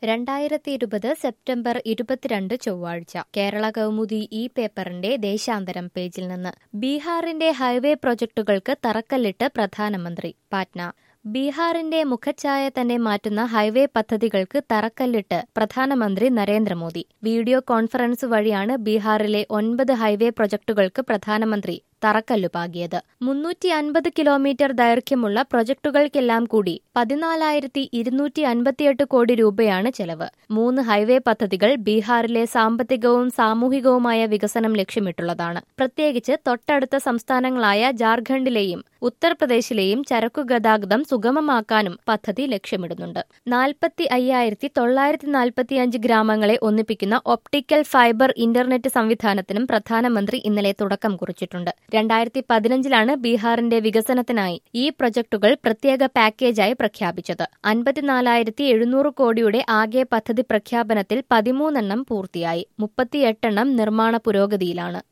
2020 September 22 ചൊവ്വാഴ്ച കേരള കൗമുദി ഈ പേപ്പറിന്റെ ദേശാന്തരം പേജിൽ നിന്ന് ബീഹാറിന്റെ ഹൈവേ പ്രൊജക്ടുകൾക്ക് തറക്കല്ലിട്ട് പ്രധാനമന്ത്രി പാറ്റ്ന. ബീഹാറിന്റെ മുഖച്ഛായ തന്നെ മാറ്റുന്ന ഹൈവേ പദ്ധതികൾക്ക് തറക്കല്ലിട്ട് പ്രധാനമന്ത്രി നരേന്ദ്രമോദി. വീഡിയോ കോൺഫറൻസ് വഴിയാണ് ബീഹാറിലെ 9 ഹൈവേ പ്രൊജക്ടുകൾക്ക് പ്രധാനമന്ത്രി തറക്കല്ലുപാകിയത്. 350 കിലോമീറ്റർ ദൈർഘ്യമുള്ള പ്രൊജക്ടുകൾക്കെല്ലാം കൂടി 14,258 കോടി രൂപയാണ് ചെലവ്. 3 ഹൈവേ പദ്ധതികൾ ബീഹാറിലെ സാമ്പത്തികവും സാമൂഹികവുമായ വികസനം ലക്ഷ്യമിട്ടുള്ളതാണ്. പ്രത്യേകിച്ച് തൊട്ടടുത്ത സംസ്ഥാനങ്ങളായ ജാർഖണ്ഡിലെയും ഉത്തർപ്രദേശിലെയും ചരക്കുഗതാഗതം സുഗമമാക്കാനും പദ്ധതി ലക്ഷ്യമിടുന്നുണ്ട്. 45,945 ഗ്രാമങ്ങളെ ഒന്നിപ്പിക്കുന്ന ഒപ്റ്റിക്കൽ ഫൈബർ ഇന്റർനെറ്റ് സംവിധാനത്തിനും പ്രധാനമന്ത്രി ഇന്നലെ തുടക്കം കുറിച്ചിട്ടുണ്ട്. 2015 ബീഹാറിന്റെ വികസനത്തിനായി ഈ പ്രൊജക്ടുകൾ പ്രത്യേക പാക്കേജായി പ്രഖ്യാപിച്ചത്. 54,700 കോടിയുടെ ആകെ പദ്ധതി പ്രഖ്യാപനത്തിൽ 13 പൂർത്തിയായി. 38 നിർമ്മാണ പുരോഗതിയിലാണ്.